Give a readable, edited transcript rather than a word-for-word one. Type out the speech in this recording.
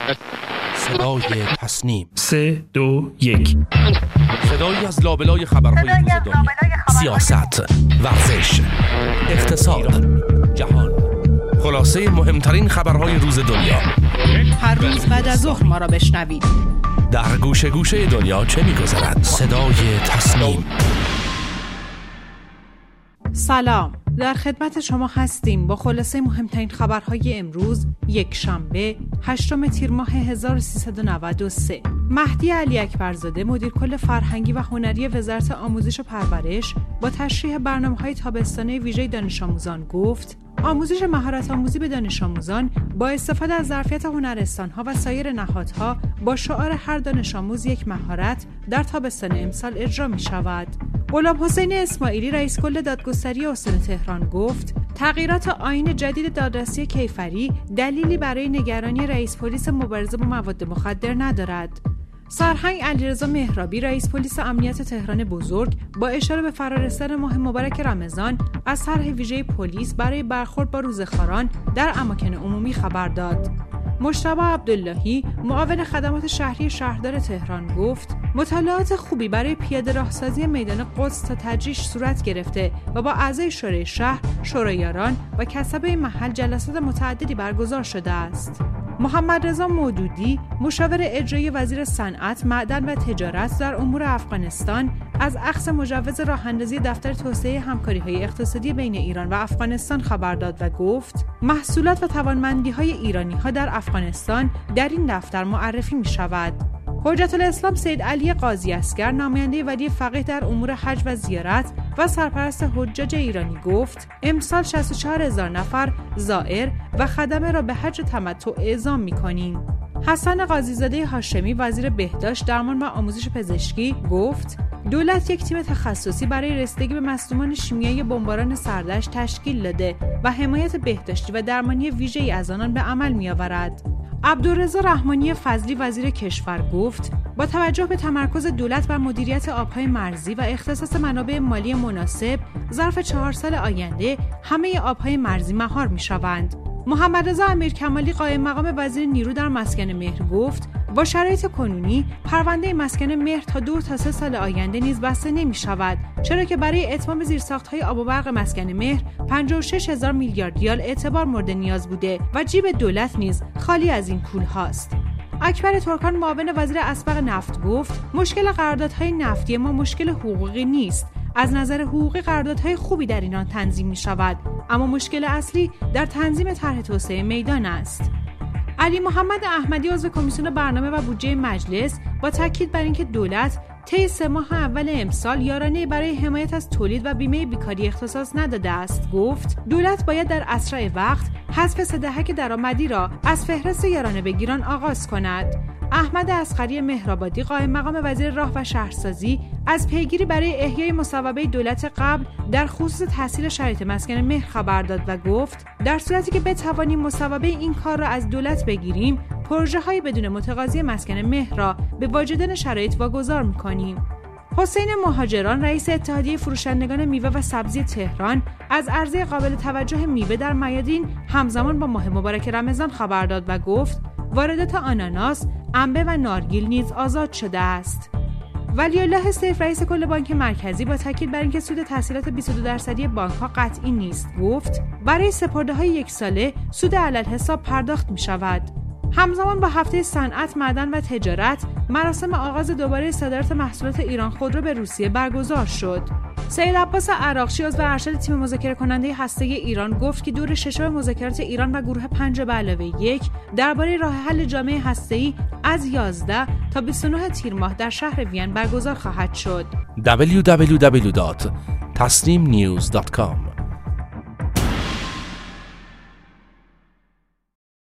صدای تصنیم 3 2 1 صدایی از لابلای خبرهای روز دنیا، سیاست، ورزش، اقتصاد، جهان، خلاصه مهمترین خبرهای روز دنیا. هر روز بعد از ظهر ما را بشنوید. در گوشه گوشه دنیا چه می‌گذرد؟ صدای تصنیم. سلام، در خدمت شما هستیم با خلاصه مهمترین خبرهای امروز، یک شنبه 8 تیر ماه 1393. مهدی علی اکبرزاده، مدیر کل فرهنگی و هنری وزارت آموزش و پرورش، با تشریح برنامه‌های تابستانه ویژه دانش آموزان گفت: آموزش مهارت آموزی به دانش آموزان با استفاده از ظرفیت هنرستان‌ها و سایر نهادها با شعار هر دانش آموز یک مهارت در تابستان امسال اجرا می‌شود. غلامحسین اسماعیلی، رئیس کل دادگستری استان تهران گفت: تغییرات آیین جدید دادرسی کیفری دلیلی برای نگرانی رئیس پلیس مبارزه با مواد مخدر ندارد. سرهنگ علیرضا مهرابی، رئیس پلیس امنیت تهران بزرگ، با اشاره به فرارسیدن ماه مبارک رمضان از طرح ویژه پلیس برای برخورد با روزخواران در اماکن عمومی خبر داد. مجتبی عبداللهی، معاون خدمات شهری شهردار تهران گفت: مطالعات خوبی برای پیاده راهسازی میدان قدس تا تجریش صورت گرفته و با اعضای شورای شهر، شورایاران و کسبه محل جلسات متعددی برگزار شده است. محمد رضا مودودی، مشاور اجرایی وزیر صنعت، معدن و تجارت در امور افغانستان، از اخذ مجوز راه‌اندازی دفتر توسعه همکاری‌های اقتصادی بین ایران و افغانستان خبر داد و گفت: محصولات و توانمندی‌های ایرانی‌ها در افغانستان در این دفتر معرفی می‌شود. حجت الاسلام سید علی قاضی اصغر، نماینده ولی فقیه در امور حج و زیارت و سرپرست حجاج ایرانی گفت: امسال 64,000 نفر زائر و خدمه را به حج تمتع اعزام می‌کنیم. حسن قاضی‌زاده هاشمی، وزیر بهداشت، درمان و آموزش پزشکی گفت: دولت یک تیم تخصصی برای رسیدگی به مصدومان شیمیایی بمباران سردشت تشکیل داده و حمایت بهداشتی و درمانی ویژه‌ای از آنان به عمل می‌آورد. عبدالرضا رحمانی فضلی، وزیر کشور گفت: با توجه به تمرکز دولت بر مدیریت آبهای مرزی و اختصاص منابع مالی مناسب، ظرف 4 سال آینده همه آبهای مرزی مهار می‌شوند. محمد رضا امیرکمالی، قائم مقام وزیر نیرو در مسکن مهر گفت: با شرایط کنونی پرونده مسکن مهر تا 2 تا 3 سال آینده نیز بسته نمی شود، چرا که برای اتمام زیرساخت‌های آب و برق مسکن مهر 56,000 میلیارد ریال اعتبار مورد نیاز بوده و جیب دولت نیز خالی از این پول هاست. اکبر ترکان، معاون وزیر اسبق نفت گفت: مشکل قراردادهای نفتی ما مشکل حقوقی نیست. از نظر حقوقی قراردادهای خوبی در ایران تنظیم می شود، اما مشکل اصلی در تنظیم طرح توسعه میدان است. علی محمد احمدی، عضو کمیسیون برنامه و بودجه مجلس، با تاکید بر اینکه دولت طی 3 ماه اول امسال یارانه برای حمایت از تولید و بیمه بیکاری اختصاص نداده است، گفت: دولت باید در اسرع وقت حذف 3 دهک درآمدی را از فهرست یارانه بگیران آغاز کند. احمد اصغری مهرآبادی، قائم مقام وزیر راه و شهرسازی، از پیگیری برای احیای مصوبه دولت قبل در خصوص تحصیل شرایط مسکن مهر خبر داد و گفت: در صورتی که بتوانیم مصوبه این کار را از دولت بگیریم، پروژه‌های بدون متقاضی مسکن مهر را به واجدان شرایط واگذار می‌کنیم. حسین مهاجران، رئیس اتحادیه فروشندگان میوه و سبزی تهران، از عرضه قابل توجه میوه در میادین همزمان با ماه مبارک رمضان خبر داد و گفت: واردات آناناس، انبه و نارگیل نیز آزاد شده است. ولی‌الله سیف، رئیس کل بانک مرکزی، با تاکید بر اینکه سود تحصیلات 22% بانک‌ها قطعی نیست گفت: برای سپرده‌های 1 ساله سود علالحساب پرداخت می‌شود. همزمان با هفته صنعت، معدن و تجارت، مراسم آغاز دوباره صادرات محصولات ایران خودرو به روسیه برگزار شد. سید عباس عراقچی، عضو ارشد تیم مذاکره کننده هسته‌ای ایران، گفت که دور 6 مذاکرات ایران و گروه 5+1 درباره راه حل جامع هسته‌ای از 11 تا 29 تیر ماه در شهر وین برگزار خواهد شد. www.tasnimnews.com